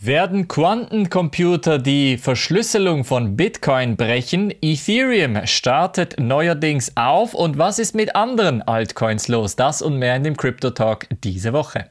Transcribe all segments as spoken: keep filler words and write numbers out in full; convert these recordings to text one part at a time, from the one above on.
Werden Quantencomputer die Verschlüsselung von Bitcoin brechen? Ethereum startet neuerdings auf und was ist mit anderen Altcoins los? Das und mehr in dem Crypto Talk diese Woche.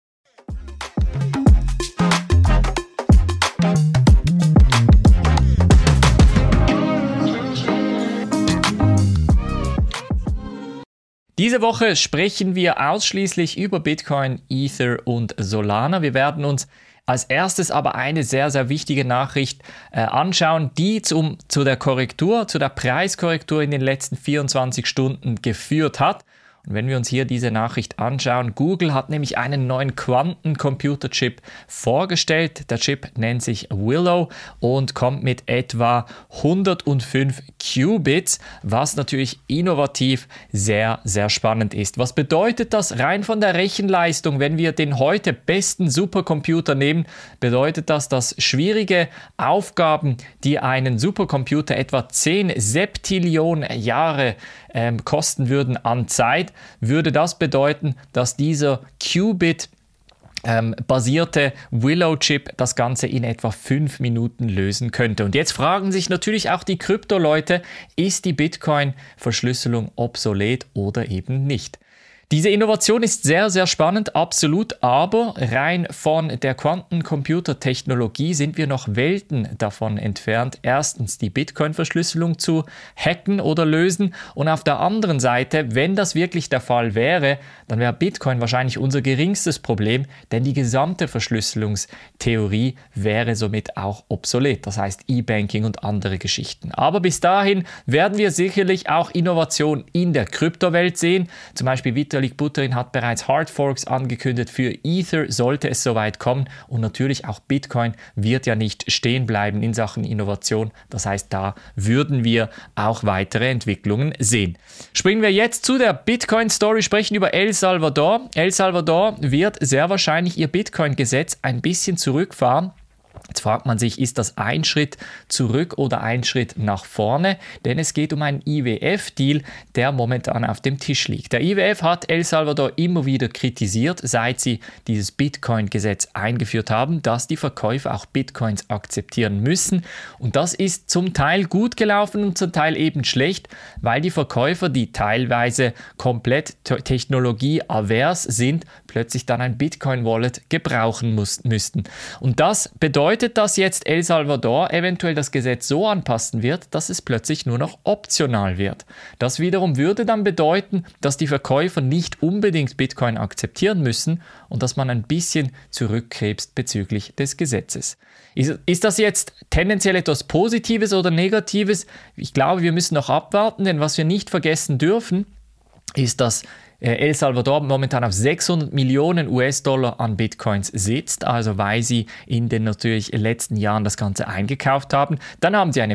Diese Woche sprechen wir ausschließlich über Bitcoin, Ether und Solana. Wir werden uns als erstes aber eine sehr, sehr wichtige Nachricht äh, anschauen, die zum, zu der Korrektur, zu der Preiskorrektur in den letzten vierundzwanzig Stunden geführt hat. Und wenn wir uns hier diese Nachricht anschauen, Google hat nämlich einen neuen Quantencomputer-Chip vorgestellt. Der Chip nennt sich Willow und kommt mit etwa hundertfünf Qubits, was natürlich innovativ sehr, sehr spannend ist. Was bedeutet das rein von der Rechenleistung? Wenn wir den heute besten Supercomputer nehmen, bedeutet das, dass schwierige Aufgaben, die einen Supercomputer etwa zehn Septillionen Jahre ähm, kosten würden an Zeit, würde das bedeuten, dass dieser Qubit Ähm, basierte Willow-Chip das Ganze in etwa fünf Minuten lösen könnte. Und jetzt fragen sich natürlich auch die Krypto-Leute, ist die Bitcoin-Verschlüsselung obsolet oder eben nicht? Diese Innovation ist sehr, sehr spannend, absolut, aber rein von der Quantencomputer-Technologie sind wir noch Welten davon entfernt, erstens die Bitcoin-Verschlüsselung zu hacken oder lösen und auf der anderen Seite, wenn das wirklich der Fall wäre, dann wäre Bitcoin wahrscheinlich unser geringstes Problem, denn die gesamte Verschlüsselungstheorie wäre somit auch obsolet, das heißt E-Banking und andere Geschichten. Aber bis dahin werden wir sicherlich auch Innovation in der Kryptowelt sehen, zum Beispiel Vitalik Buterin hat bereits Hardforks angekündigt für Ether, sollte es soweit kommen und natürlich auch Bitcoin wird ja nicht stehen bleiben in Sachen Innovation, das heißt, da würden wir auch weitere Entwicklungen sehen. Springen wir jetzt zu der Bitcoin-Story, sprechen über El Salvador. El Salvador wird sehr wahrscheinlich ihr Bitcoin-Gesetz ein bisschen zurückfahren. Jetzt fragt man sich, ist das ein Schritt zurück oder ein Schritt nach vorne? Denn es geht um einen I W F-Deal, der momentan auf dem Tisch liegt. Der I W F hat El Salvador immer wieder kritisiert, seit sie dieses Bitcoin-Gesetz eingeführt haben, dass die Verkäufer auch Bitcoins akzeptieren müssen. Und das ist zum Teil gut gelaufen und zum Teil eben schlecht, weil die Verkäufer, die teilweise komplett technologieavers sind, plötzlich dann ein Bitcoin-Wallet gebrauchen muss, müssten. Und das bedeutet, dass jetzt El Salvador eventuell das Gesetz so anpassen wird, dass es plötzlich nur noch optional wird. Das wiederum würde dann bedeuten, dass die Verkäufer nicht unbedingt Bitcoin akzeptieren müssen und dass man ein bisschen zurückkrebst bezüglich des Gesetzes. Ist, ist das jetzt tendenziell etwas Positives oder Negatives? Ich glaube, wir müssen noch abwarten, denn was wir nicht vergessen dürfen, ist, dass El Salvador momentan auf sechshundert Millionen U S-Dollar an Bitcoins sitzt, also weil sie in den natürlich letzten Jahren das Ganze eingekauft haben. Dann haben sie eine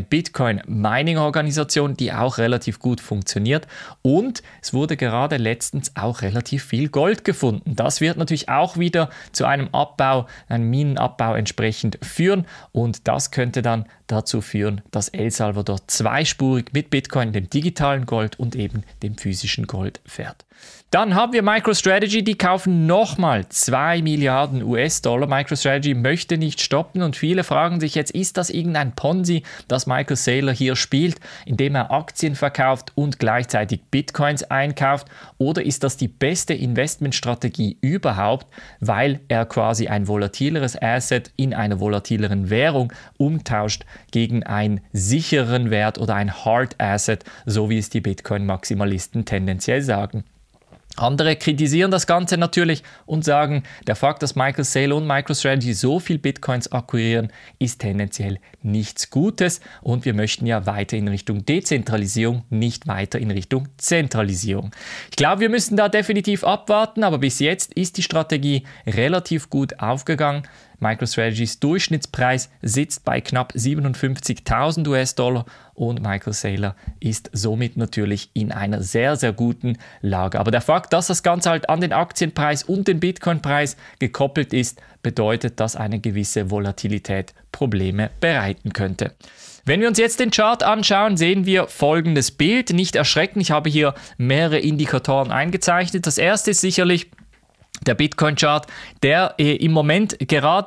Bitcoin-Mining-Organisation, die auch relativ gut funktioniert und es wurde gerade letztens auch relativ viel Gold gefunden. Das wird natürlich auch wieder zu einem Abbau, einem Minenabbau entsprechend führen und das könnte dann dazu führen, dass El Salvador zweispurig mit Bitcoin, dem digitalen Gold und eben dem physischen Gold fährt. Dann haben wir MicroStrategy, die kaufen nochmal zwei Milliarden U S-Dollar. MicroStrategy möchte nicht stoppen und viele fragen sich jetzt, ist das irgendein Ponzi, das Michael Saylor hier spielt, indem er Aktien verkauft und gleichzeitig Bitcoins einkauft? Oder ist das die beste Investmentstrategie überhaupt, weil er quasi ein volatileres Asset in einer volatileren Währung umtauscht gegen einen sicheren Wert oder ein Hard Asset, so wie es die Bitcoin-Maximalisten tendenziell sagen? Andere kritisieren das Ganze natürlich und sagen, der Fakt, dass Michael Saylor und MicroStrategy so viel Bitcoins akquirieren, ist tendenziell nichts Gutes und wir möchten ja weiter in Richtung Dezentralisierung, nicht weiter in Richtung Zentralisierung. Ich glaube, wir müssen da definitiv abwarten, aber bis jetzt ist die Strategie relativ gut aufgegangen. MicroStrategy's Durchschnittspreis sitzt bei knapp siebenundfünfzigtausend U S-Dollar und Michael Saylor ist somit natürlich in einer sehr, sehr guten Lage. Aber der Fakt, dass das Ganze halt an den Aktienpreis und den Bitcoin-Preis gekoppelt ist, bedeutet, dass eine gewisse Volatilität Probleme bereiten könnte. Wenn wir uns jetzt den Chart anschauen, sehen wir folgendes Bild. Nicht erschrecken, ich habe hier mehrere Indikatoren eingezeichnet. Das erste ist sicherlich der Bitcoin-Chart, der äh, im Moment gerade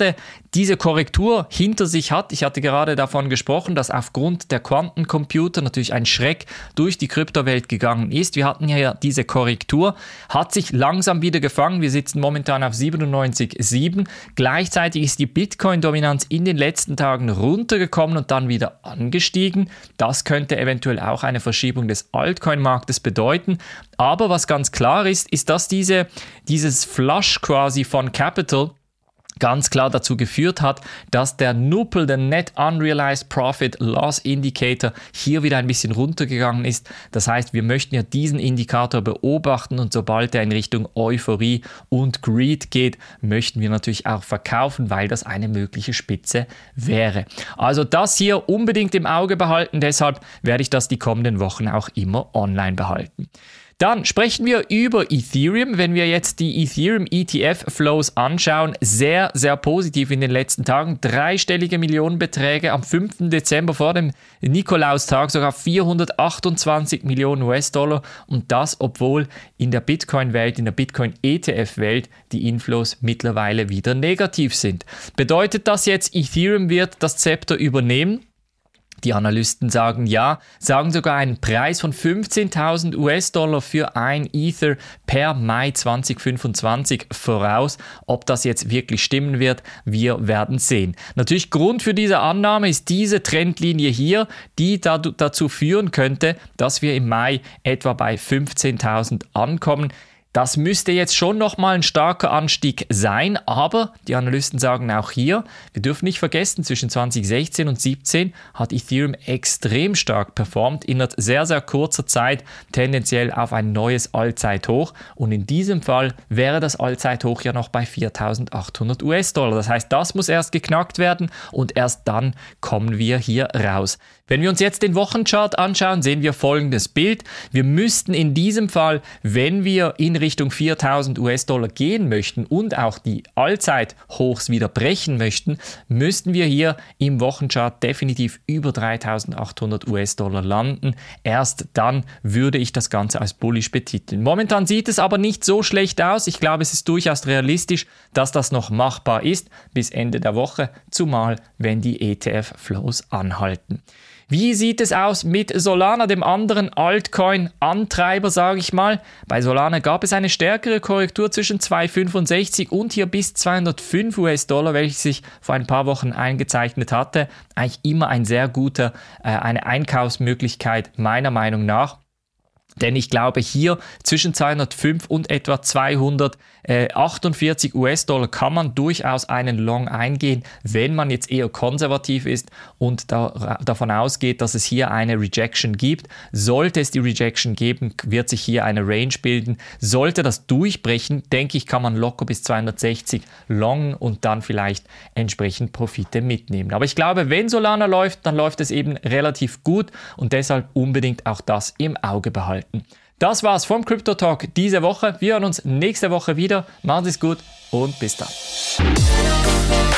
diese Korrektur hinter sich hat. Ich hatte gerade davon gesprochen, dass aufgrund der Quantencomputer natürlich ein Schreck durch die Kryptowelt gegangen ist. Wir hatten ja diese Korrektur, hat sich langsam wieder gefangen. Wir sitzen momentan auf siebenundneunzig Komma sieben. Gleichzeitig ist die Bitcoin-Dominanz in den letzten Tagen runtergekommen und dann wieder angestiegen. Das könnte eventuell auch eine Verschiebung des Altcoin-Marktes bedeuten. Aber was ganz klar ist, ist, dass diese, dieses Flush quasi von Capital ganz klar dazu geführt hat, dass der N U P L, der Net Unrealized Profit Loss Indicator, hier wieder ein bisschen runtergegangen ist. Das heißt, wir möchten ja diesen Indikator beobachten und sobald er in Richtung Euphorie und Greed geht, möchten wir natürlich auch verkaufen, weil das eine mögliche Spitze wäre. Also das hier unbedingt im Auge behalten, deshalb werde ich das die kommenden Wochen auch immer online behalten. Dann sprechen wir über Ethereum. Wenn wir jetzt die Ethereum E T F-Flows anschauen, sehr, sehr positiv in den letzten Tagen. Dreistellige Millionenbeträge am fünften Dezember vor dem Nikolaustag, sogar vierhundertachtundzwanzig Millionen U S-Dollar. Und das, obwohl in der Bitcoin-Welt, in der Bitcoin-E T F-Welt die Inflows mittlerweile wieder negativ sind. Bedeutet das jetzt, Ethereum wird das Zepter übernehmen? Die Analysten sagen ja, sagen sogar einen Preis von fünfzehntausend U S-Dollar für ein Ether per Mai zweitausendfünfundzwanzig voraus. Ob das jetzt wirklich stimmen wird, wir werden sehen. Natürlich Grund für diese Annahme ist diese Trendlinie hier, die da, dazu führen könnte, dass wir im Mai etwa bei fünfzehntausend ankommen. Das müsste jetzt schon nochmal ein starker Anstieg sein, aber die Analysten sagen auch hier, wir dürfen nicht vergessen, zwischen zweitausendsechzehn und zweitausendsiebzehn hat Ethereum extrem stark performt, in sehr, sehr kurzer Zeit tendenziell auf ein neues Allzeithoch und in diesem Fall wäre das Allzeithoch ja noch bei viertausendachthundert U S-Dollar. Das heißt, das muss erst geknackt werden und erst dann kommen wir hier raus. Wenn wir uns jetzt den Wochenchart anschauen, sehen wir folgendes Bild. Wir müssten in diesem Fall, wenn wir in Richtung viertausend U S-Dollar gehen möchten und auch die Allzeithochs wieder brechen möchten, müssten wir hier im Wochenchart definitiv über dreitausendachthundert U S-Dollar landen. Erst dann würde ich das Ganze als bullish betiteln. Momentan sieht es aber nicht so schlecht aus. Ich glaube, es ist durchaus realistisch, dass das noch machbar ist bis Ende der Woche, zumal wenn die E T F-Flows anhalten. Wie sieht es aus mit Solana, dem anderen Altcoin-Antreiber, sage ich mal? Bei Solana gab es eine stärkere Korrektur zwischen zweihundertfünfundsechzig und hier bis zweihundertfünf U S-Dollar, welches sich vor ein paar Wochen eingezeichnet hatte. Eigentlich immer ein sehr guter, äh, eine Einkaufsmöglichkeit meiner Meinung nach. Denn ich glaube, hier zwischen zweihundertfünf und etwa zweihundertachtundvierzig U S-Dollar kann man durchaus einen Long eingehen, wenn man jetzt eher konservativ ist und da, davon ausgeht, dass es hier eine Rejection gibt. Sollte es die Rejection geben, wird sich hier eine Range bilden. Sollte das durchbrechen, denke ich, kann man locker bis zweihundertsechzig long und dann vielleicht entsprechend Profite mitnehmen. Aber ich glaube, wenn Solana läuft, dann läuft es eben relativ gut und deshalb unbedingt auch das im Auge behalten. Das war's vom Crypto Talk diese Woche. Wir hören uns nächste Woche wieder. Macht es gut und bis dann.